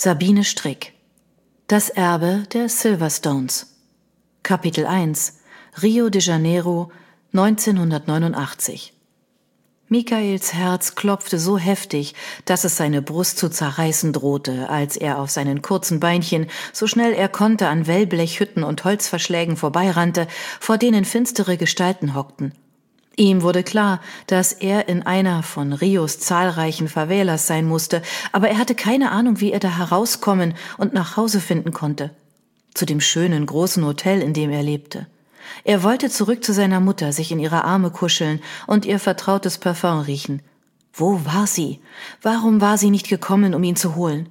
Sabine Strick. Das Erbe der Silverstones. Kapitel 1. Rio de Janeiro, 1989. Michaels Herz klopfte so heftig, dass es seine Brust zu zerreißen drohte, als er auf seinen kurzen Beinchen, so schnell er konnte, an Wellblechhütten und Holzverschlägen vorbeirannte, vor denen finstere Gestalten hockten. Ihm wurde klar, dass er in einer von Rios zahlreichen Favelas sein musste, aber er hatte keine Ahnung, wie er da herauskommen und nach Hause finden konnte. Zu dem schönen, großen Hotel, in dem er lebte. Er wollte zurück zu seiner Mutter, sich in ihre Arme kuscheln und ihr vertrautes Parfum riechen. Wo war sie? Warum war sie nicht gekommen, um ihn zu holen?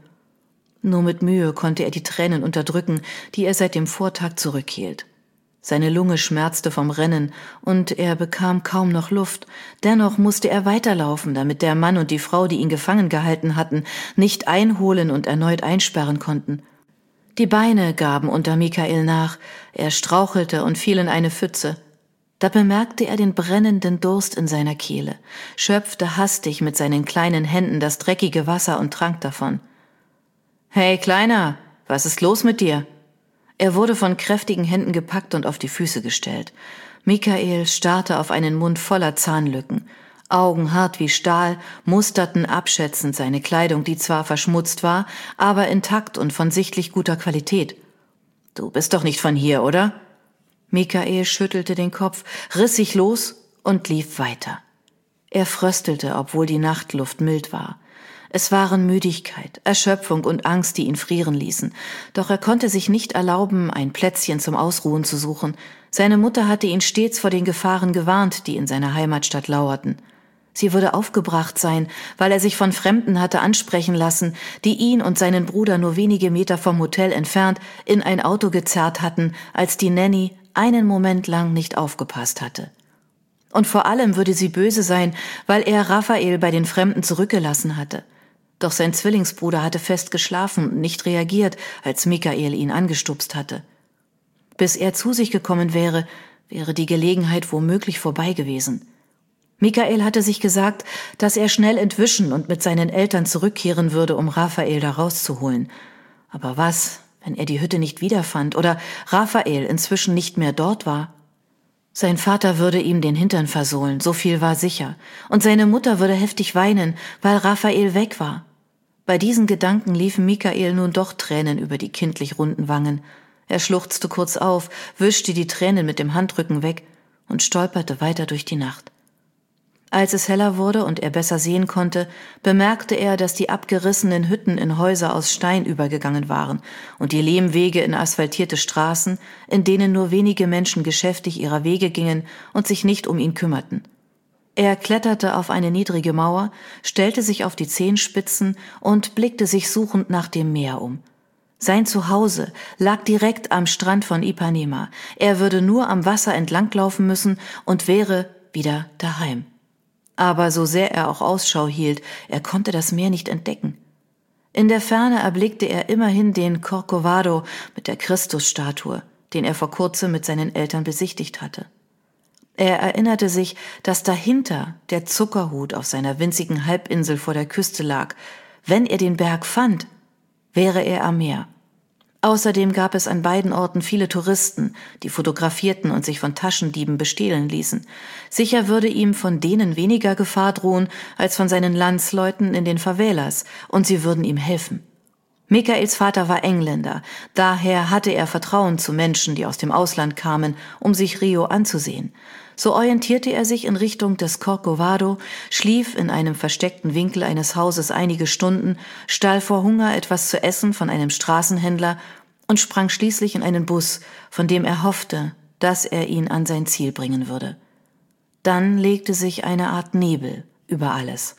Nur mit Mühe konnte er die Tränen unterdrücken, die er seit dem Vortag zurückhielt. Seine Lunge schmerzte vom Rennen und er bekam kaum noch Luft. Dennoch musste er weiterlaufen, damit der Mann und die Frau, die ihn gefangen gehalten hatten, nicht einholen und erneut einsperren konnten. Die Beine gaben unter Michael nach, er strauchelte und fiel in eine Pfütze. Da bemerkte er den brennenden Durst in seiner Kehle, schöpfte hastig mit seinen kleinen Händen das dreckige Wasser und trank davon. »Hey, Kleiner, was ist los mit dir?« Er wurde von kräftigen Händen gepackt und auf die Füße gestellt. Michael starrte auf einen Mund voller Zahnlücken. Augen hart wie Stahl musterten abschätzend seine Kleidung, die zwar verschmutzt war, aber intakt und von sichtlich guter Qualität. »Du bist doch nicht von hier, oder?« Michael schüttelte den Kopf, riss sich los und lief weiter. Er fröstelte, obwohl die Nachtluft mild war. Es waren Müdigkeit, Erschöpfung und Angst, die ihn frieren ließen. Doch er konnte sich nicht erlauben, ein Plätzchen zum Ausruhen zu suchen. Seine Mutter hatte ihn stets vor den Gefahren gewarnt, die in seiner Heimatstadt lauerten. Sie würde aufgebracht sein, weil er sich von Fremden hatte ansprechen lassen, die ihn und seinen Bruder nur wenige Meter vom Hotel entfernt in ein Auto gezerrt hatten, als die Nanny einen Moment lang nicht aufgepasst hatte. Und vor allem würde sie böse sein, weil er Raphael bei den Fremden zurückgelassen hatte. Doch sein Zwillingsbruder hatte fest geschlafen und nicht reagiert, als Michael ihn angestupst hatte. Bis er zu sich gekommen wäre, wäre die Gelegenheit womöglich vorbei gewesen. Michael hatte sich gesagt, dass er schnell entwischen und mit seinen Eltern zurückkehren würde, um Raphael da rauszuholen. Aber was, wenn er die Hütte nicht wiederfand oder Raphael inzwischen nicht mehr dort war? Sein Vater würde ihm den Hintern versohlen, so viel war sicher. Und seine Mutter würde heftig weinen, weil Raphael weg war. Bei diesen Gedanken liefen Michael nun doch Tränen über die kindlich runden Wangen. Er schluchzte kurz auf, wischte die Tränen mit dem Handrücken weg und stolperte weiter durch die Nacht. Als es heller wurde und er besser sehen konnte, bemerkte er, dass die abgerissenen Hütten in Häuser aus Stein übergegangen waren und die Lehmwege in asphaltierte Straßen, in denen nur wenige Menschen geschäftig ihrer Wege gingen und sich nicht um ihn kümmerten. Er kletterte auf eine niedrige Mauer, stellte sich auf die Zehenspitzen und blickte sich suchend nach dem Meer um. Sein Zuhause lag direkt am Strand von Ipanema. Er würde nur am Wasser entlanglaufen müssen und wäre wieder daheim. Aber so sehr er auch Ausschau hielt, er konnte das Meer nicht entdecken. In der Ferne erblickte er immerhin den Corcovado mit der Christusstatue, den er vor kurzem mit seinen Eltern besichtigt hatte. Er erinnerte sich, dass dahinter der Zuckerhut auf seiner winzigen Halbinsel vor der Küste lag. Wenn er den Berg fand, wäre er am Meer. Außerdem gab es an beiden Orten viele Touristen, die fotografierten und sich von Taschendieben bestehlen ließen. Sicher würde ihm von denen weniger Gefahr drohen als von seinen Landsleuten in den Favelas, und sie würden ihm helfen. Michaels Vater war Engländer, daher hatte er Vertrauen zu Menschen, die aus dem Ausland kamen, um sich Rio anzusehen. So orientierte er sich in Richtung des Corcovado, schlief in einem versteckten Winkel eines Hauses einige Stunden, stahl vor Hunger etwas zu essen von einem Straßenhändler und sprang schließlich in einen Bus, von dem er hoffte, dass er ihn an sein Ziel bringen würde. Dann legte sich eine Art Nebel über alles.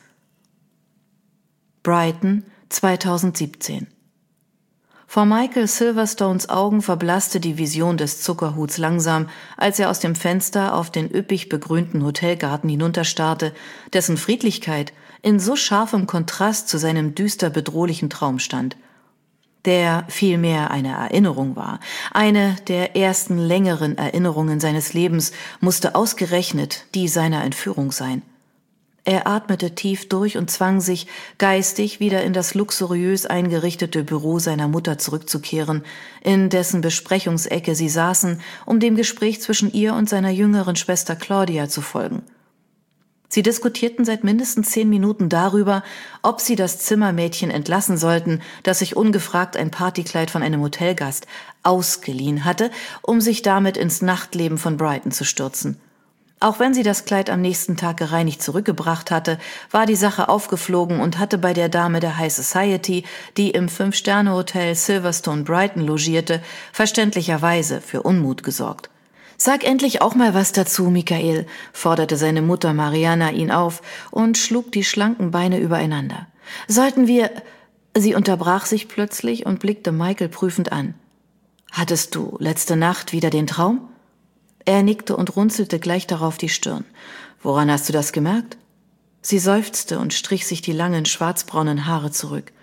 Brighton, 2017. Vor Michael Silverstones Augen verblasste die Vision des Zuckerhuts langsam, als er aus dem Fenster auf den üppig begrünten Hotelgarten hinunterstarrte, dessen Friedlichkeit in so scharfem Kontrast zu seinem düster bedrohlichen Traum stand. Der vielmehr eine Erinnerung war. Eine der ersten längeren Erinnerungen seines Lebens musste ausgerechnet die seiner Entführung sein. Er atmete tief durch und zwang sich, geistig wieder in das luxuriös eingerichtete Büro seiner Mutter zurückzukehren, in dessen Besprechungsecke sie saßen, um dem Gespräch zwischen ihr und seiner jüngeren Schwester Claudia zu folgen. Sie diskutierten seit mindestens 10 Minuten darüber, ob sie das Zimmermädchen entlassen sollten, das sich ungefragt ein Partykleid von einem Hotelgast ausgeliehen hatte, um sich damit ins Nachtleben von Brighton zu stürzen. Auch wenn sie das Kleid am nächsten Tag gereinigt zurückgebracht hatte, war die Sache aufgeflogen und hatte bei der Dame der High Society, die im 5-Sterne-Hotel Silverstone Brighton logierte, verständlicherweise für Unmut gesorgt. »Sag endlich auch mal was dazu, Michael«, forderte seine Mutter Mariana ihn auf und schlug die schlanken Beine übereinander. »Sollten wir...« Sie unterbrach sich plötzlich und blickte Michael prüfend an. »Hattest du letzte Nacht wieder den Traum?« Er nickte und runzelte gleich darauf die Stirn. »Woran hast du das gemerkt?« Sie seufzte und strich sich die langen, schwarzbraunen Haare zurück.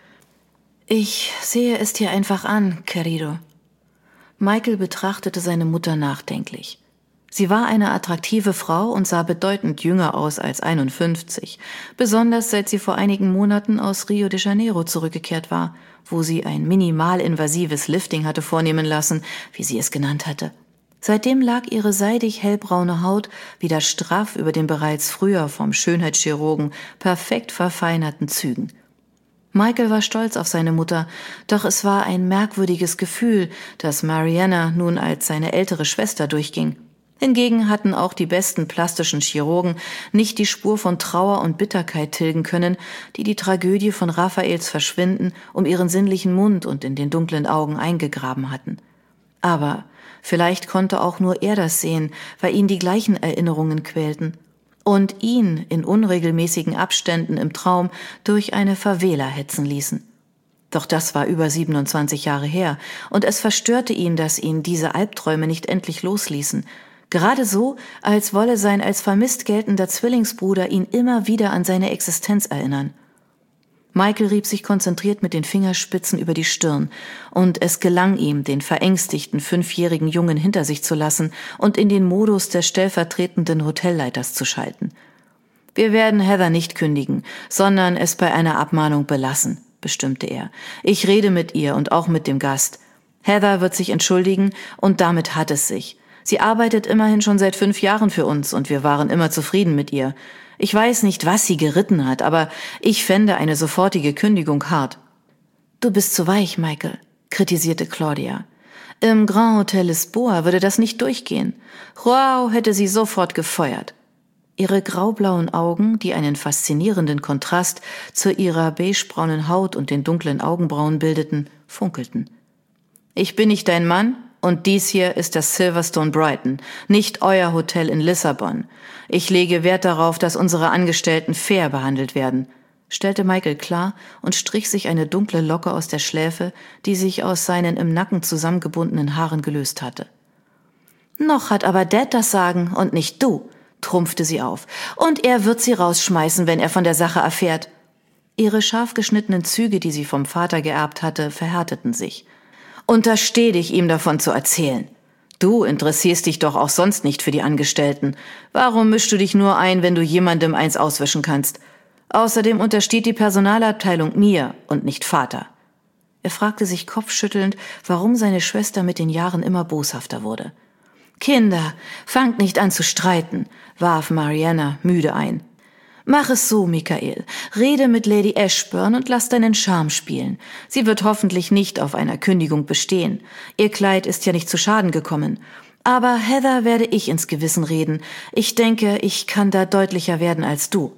»Ich sehe es dir einfach an, querido.« Michael betrachtete seine Mutter nachdenklich. Sie war eine attraktive Frau und sah bedeutend jünger aus als 51, besonders seit sie vor einigen Monaten aus Rio de Janeiro zurückgekehrt war, wo sie ein minimalinvasives Lifting hatte vornehmen lassen, wie sie es genannt hatte. Seitdem lag ihre seidig hellbraune Haut wieder straff über den bereits früher vom Schönheitschirurgen perfekt verfeinerten Zügen. Michael war stolz auf seine Mutter, doch es war ein merkwürdiges Gefühl, das Mariana nun als seine ältere Schwester durchging. Hingegen hatten auch die besten plastischen Chirurgen nicht die Spur von Trauer und Bitterkeit tilgen können, die die Tragödie von Raphaels Verschwinden um ihren sinnlichen Mund und in den dunklen Augen eingegraben hatten. Aber vielleicht konnte auch nur er das sehen, weil ihn die gleichen Erinnerungen quälten und ihn in unregelmäßigen Abständen im Traum durch eine Favela hetzen ließen. Doch das war über 27 Jahre her, und es verstörte ihn, dass ihn diese Albträume nicht endlich losließen. Gerade so, als wolle sein als vermisst geltender Zwillingsbruder ihn immer wieder an seine Existenz erinnern. Michael rieb sich konzentriert mit den Fingerspitzen über die Stirn, und es gelang ihm, den verängstigten 5-jährigen Jungen hinter sich zu lassen und in den Modus des stellvertretenden Hotelleiters zu schalten. »Wir werden Heather nicht kündigen, sondern es bei einer Abmahnung belassen«, bestimmte er. »Ich rede mit ihr und auch mit dem Gast. Heather wird sich entschuldigen, und damit hat es sich. Sie arbeitet immerhin schon seit 5 Jahren für uns, und wir waren immer zufrieden mit ihr. Ich weiß nicht, was sie geritten hat, aber ich fände eine sofortige Kündigung hart.« »Du bist zu weich, Michael«, kritisierte Claudia. »Im Grand Hotel Lisboa würde das nicht durchgehen. Joao hätte sie sofort gefeuert.« Ihre graublauen Augen, die einen faszinierenden Kontrast zu ihrer beigebraunen Haut und den dunklen Augenbrauen bildeten, funkelten. »Ich bin nicht dein Mann, und dies hier ist das Silverstone Brighton, nicht euer Hotel in Lissabon. Ich lege Wert darauf, dass unsere Angestellten fair behandelt werden«, stellte Michael klar und strich sich eine dunkle Locke aus der Schläfe, die sich aus seinen im Nacken zusammengebundenen Haaren gelöst hatte. »Noch hat aber Dad das Sagen und nicht du«, trumpfte sie auf. »Und er wird sie rausschmeißen, wenn er von der Sache erfährt.« Ihre scharf geschnittenen Züge, die sie vom Vater geerbt hatte, verhärteten sich. »Untersteh dich, ihm davon zu erzählen. Du interessierst dich doch auch sonst nicht für die Angestellten. Warum mischst du dich nur ein, wenn du jemandem eins auswischen kannst? Außerdem untersteht die Personalabteilung mir und nicht Vater.« Er fragte sich kopfschüttelnd, warum seine Schwester mit den Jahren immer boshafter wurde. »Kinder, fangt nicht an zu streiten«, warf Mariana müde ein. »Mach es so, Michael. Rede mit Lady Ashburn und lass deinen Charme spielen. Sie wird hoffentlich nicht auf einer Kündigung bestehen. Ihr Kleid ist ja nicht zu Schaden gekommen. Aber Heather werde ich ins Gewissen reden. Ich denke, ich kann da deutlicher werden als du.«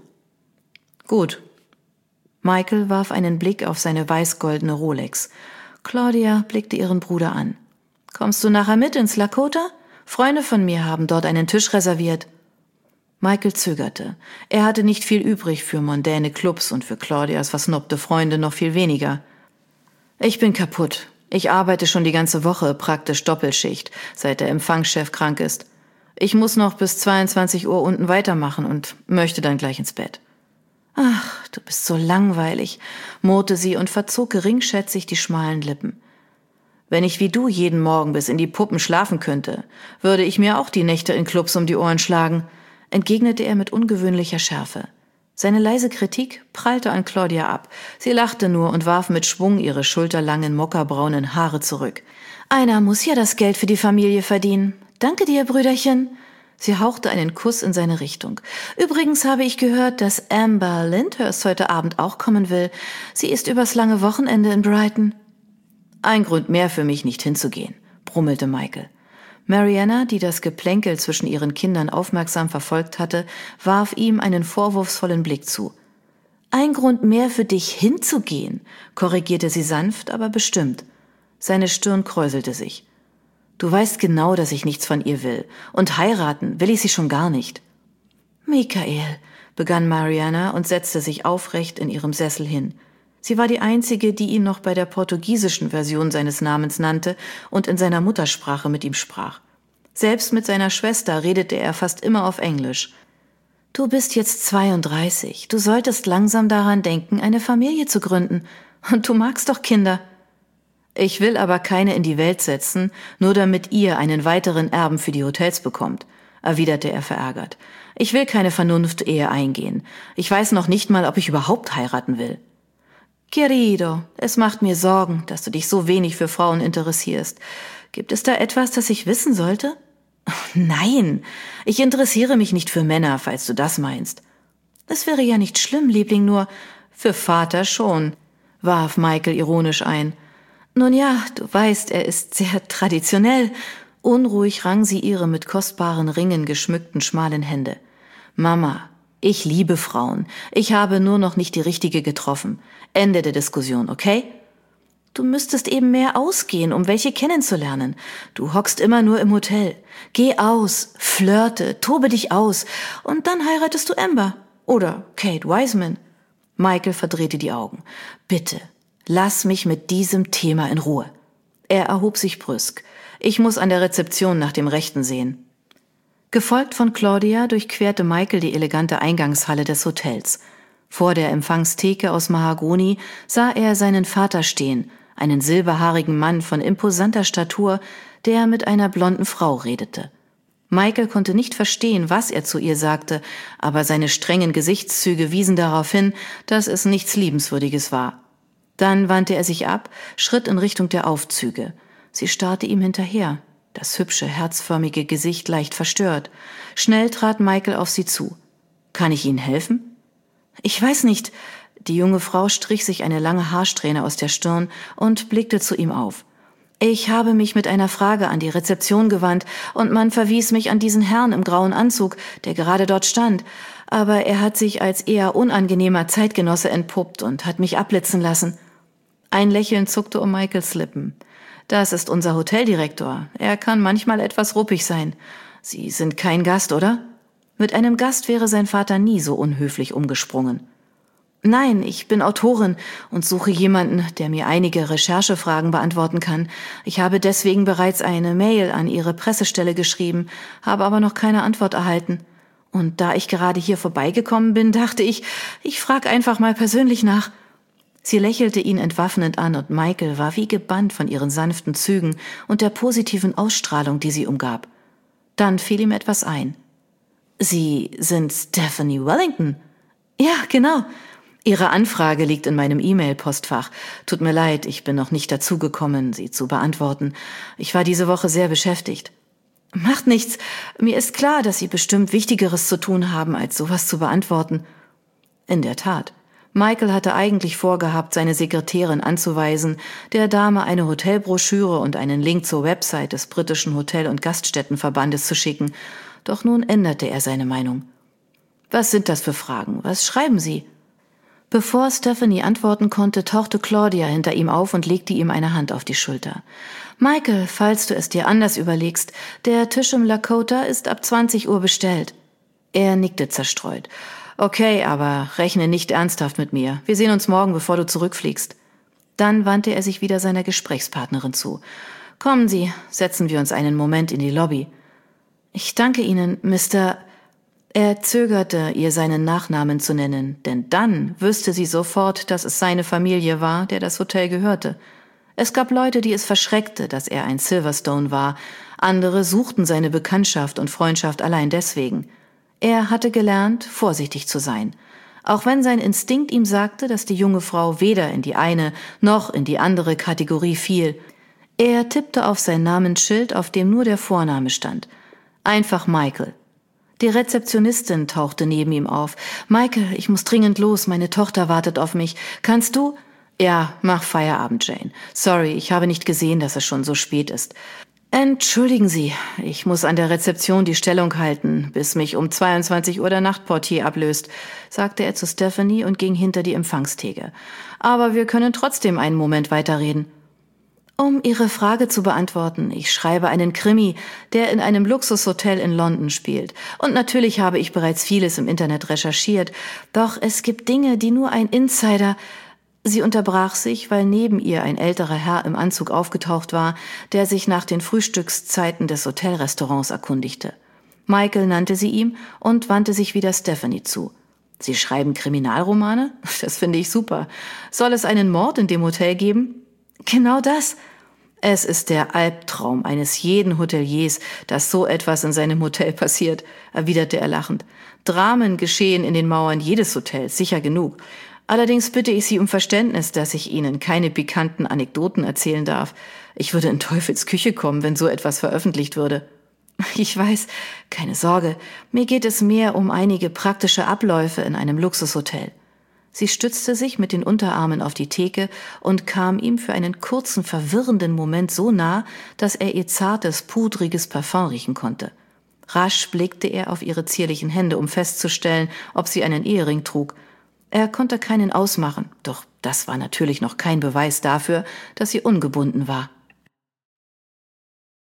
»Gut.« Michael warf einen Blick auf seine weiß-goldene Rolex. Claudia blickte ihren Bruder an. »Kommst du nachher mit ins Lakota? Freunde von mir haben dort einen Tisch reserviert.« Michael zögerte. Er hatte nicht viel übrig für mondäne Clubs und für Claudias versnobte Freunde noch viel weniger. »Ich bin kaputt. Ich arbeite schon die ganze Woche, praktisch Doppelschicht, seit der Empfangschef krank ist. Ich muss noch bis 22 Uhr unten weitermachen und möchte dann gleich ins Bett.« »Ach, du bist so langweilig«, murrte sie und verzog geringschätzig die schmalen Lippen. »Wenn ich wie du jeden Morgen bis in die Puppen schlafen könnte, würde ich mir auch die Nächte in Clubs um die Ohren schlagen«, entgegnete er mit ungewöhnlicher Schärfe. Seine leise Kritik prallte an Claudia ab. Sie lachte nur und warf mit Schwung ihre schulterlangen, mokkabraunen Haare zurück. »Einer muss ja das Geld für die Familie verdienen. Danke dir, Brüderchen.« Sie hauchte einen Kuss in seine Richtung. »Übrigens habe ich gehört, dass Amber Lyndhurst heute Abend auch kommen will. Sie ist übers lange Wochenende in Brighton.« »Ein Grund mehr für mich, nicht hinzugehen«, brummelte Michael. Mariana, die das Geplänkel zwischen ihren Kindern aufmerksam verfolgt hatte, warf ihm einen vorwurfsvollen Blick zu. »Ein Grund mehr für dich hinzugehen«, korrigierte sie sanft, aber bestimmt. Seine Stirn kräuselte sich. »Du weißt genau, dass ich nichts von ihr will. Und heiraten will ich sie schon gar nicht.« »Michael«, begann Mariana und setzte sich aufrecht in ihrem Sessel hin. Sie war die Einzige, die ihn noch bei der portugiesischen Version seines Namens nannte und in seiner Muttersprache mit ihm sprach. Selbst mit seiner Schwester redete er fast immer auf Englisch. »Du bist jetzt 32. Du solltest langsam daran denken, eine Familie zu gründen. Und du magst doch Kinder.« »Ich will aber keine in die Welt setzen, nur damit ihr einen weiteren Erben für die Hotels bekommt«, erwiderte er verärgert. »Ich will keine Vernunft-Ehe eingehen. Ich weiß noch nicht mal, ob ich überhaupt heiraten will.« »Querido, es macht mir Sorgen, dass du dich so wenig für Frauen interessierst. Gibt es da etwas, das ich wissen sollte?« »Nein, ich interessiere mich nicht für Männer, falls du das meinst.« »Es wäre ja nicht schlimm, Liebling, nur für Vater schon«, warf Michael ironisch ein. »Nun ja, du weißt, er ist sehr traditionell.« Unruhig rang sie ihre mit kostbaren Ringen geschmückten schmalen Hände. »Mama, ich liebe Frauen. Ich habe nur noch nicht die richtige getroffen. Ende der Diskussion, okay?« »Du müsstest eben mehr ausgehen, um welche kennenzulernen. Du hockst immer nur im Hotel. Geh aus, flirte, tobe dich aus und dann heiratest du Amber oder Kate Wiseman.« Michael verdrehte die Augen. »Bitte, lass mich mit diesem Thema in Ruhe.« Er erhob sich brüsk. »Ich muss an der Rezeption nach dem Rechten sehen.« Gefolgt von Claudia durchquerte Michael die elegante Eingangshalle des Hotels. Vor der Empfangstheke aus Mahagoni sah er seinen Vater stehen, einen silberhaarigen Mann von imposanter Statur, der mit einer blonden Frau redete. Michael konnte nicht verstehen, was er zu ihr sagte, aber seine strengen Gesichtszüge wiesen darauf hin, dass es nichts Liebenswürdiges war. Dann wandte er sich ab, schritt in Richtung der Aufzüge. Sie starrte ihm hinterher, das hübsche, herzförmige Gesicht leicht verstört. Schnell trat Michael auf sie zu. »Kann ich Ihnen helfen?« »Ich weiß nicht.« Die junge Frau strich sich eine lange Haarsträhne aus der Stirn und blickte zu ihm auf. »Ich habe mich mit einer Frage an die Rezeption gewandt und man verwies mich an diesen Herrn im grauen Anzug, der gerade dort stand. Aber er hat sich als eher unangenehmer Zeitgenosse entpuppt und hat mich abblitzen lassen.« Ein Lächeln zuckte um Michaels Lippen. »Das ist unser Hoteldirektor. Er kann manchmal etwas ruppig sein. Sie sind kein Gast, oder?« Mit einem Gast wäre sein Vater nie so unhöflich umgesprungen. »Nein, ich bin Autorin und suche jemanden, der mir einige Recherchefragen beantworten kann. Ich habe deswegen bereits eine Mail an Ihre Pressestelle geschrieben, habe aber noch keine Antwort erhalten. Und da ich gerade hier vorbeigekommen bin, dachte ich, ich frage einfach mal persönlich nach.« Sie lächelte ihn entwaffnend an und Michael war wie gebannt von ihren sanften Zügen und der positiven Ausstrahlung, die sie umgab. Dann fiel ihm etwas ein. »Sie sind Stephanie Wellington?« »Ja, genau. Ihre Anfrage liegt in meinem E-Mail-Postfach. Tut mir leid, ich bin noch nicht dazu gekommen, sie zu beantworten. Ich war diese Woche sehr beschäftigt.« »Macht nichts. Mir ist klar, dass Sie bestimmt Wichtigeres zu tun haben, als sowas zu beantworten.« In der Tat. Michael hatte eigentlich vorgehabt, seine Sekretärin anzuweisen, der Dame eine Hotelbroschüre und einen Link zur Website des britischen Hotel- und Gaststättenverbandes zu schicken. Doch nun änderte er seine Meinung. »Was sind das für Fragen? Was schreiben Sie?« Bevor Stephanie antworten konnte, tauchte Claudia hinter ihm auf und legte ihm eine Hand auf die Schulter. »Michael, falls du es dir anders überlegst, der Tisch im Lakota ist ab 20 Uhr bestellt.« Er nickte zerstreut. »Okay, aber rechne nicht ernsthaft mit mir. Wir sehen uns morgen, bevor du zurückfliegst.« Dann wandte er sich wieder seiner Gesprächspartnerin zu. »Kommen Sie, setzen wir uns einen Moment in die Lobby.« »Ich danke Ihnen, Mr.« Er zögerte, ihr seinen Nachnamen zu nennen, denn dann wüsste sie sofort, dass es seine Familie war, der das Hotel gehörte. Es gab Leute, die es verschreckte, dass er ein Silverstone war. Andere suchten seine Bekanntschaft und Freundschaft allein deswegen. Er hatte gelernt, vorsichtig zu sein. Auch wenn sein Instinkt ihm sagte, dass die junge Frau weder in die eine noch in die andere Kategorie fiel. Er tippte auf sein Namensschild, auf dem nur der Vorname stand. Einfach Michael. Die Rezeptionistin tauchte neben ihm auf. »Michael, ich muss dringend los, meine Tochter wartet auf mich. Kannst du?« »Ja, mach Feierabend, Jane. Sorry, ich habe nicht gesehen, dass es schon so spät ist.« »Entschuldigen Sie, ich muss an der Rezeption die Stellung halten, bis mich um 22 Uhr der Nachtportier ablöst«, sagte er zu Stephanie und ging hinter die Empfangstheke. »Aber wir können trotzdem einen Moment weiterreden.« Um Ihre Frage zu beantworten, ich schreibe einen Krimi, der in einem Luxushotel in London spielt. Und natürlich habe ich bereits vieles im Internet recherchiert. Doch es gibt Dinge, die nur ein Insider... Sie unterbrach sich, weil neben ihr ein älterer Herr im Anzug aufgetaucht war, der sich nach den Frühstückszeiten des Hotelrestaurants erkundigte. Michael nannte sie ihm und wandte sich wieder Stephanie zu. »Sie schreiben Kriminalromane? Das finde ich super. Soll es einen Mord in dem Hotel geben?« »Genau das. Es ist der Albtraum eines jeden Hoteliers, dass so etwas in seinem Hotel passiert«, erwiderte er lachend. »Dramen geschehen in den Mauern jedes Hotels, sicher genug. Allerdings bitte ich Sie um Verständnis, dass ich Ihnen keine pikanten Anekdoten erzählen darf. Ich würde in Teufels Küche kommen, wenn so etwas veröffentlicht würde.« »Ich weiß, keine Sorge, mir geht es mehr um einige praktische Abläufe in einem Luxushotel.« Sie stützte sich mit den Unterarmen auf die Theke und kam ihm für einen kurzen, verwirrenden Moment so nah, dass er ihr zartes, pudriges Parfum riechen konnte. Rasch blickte er auf ihre zierlichen Hände, um festzustellen, ob sie einen Ehering trug. Er konnte keinen ausmachen, doch das war natürlich noch kein Beweis dafür, dass sie ungebunden war.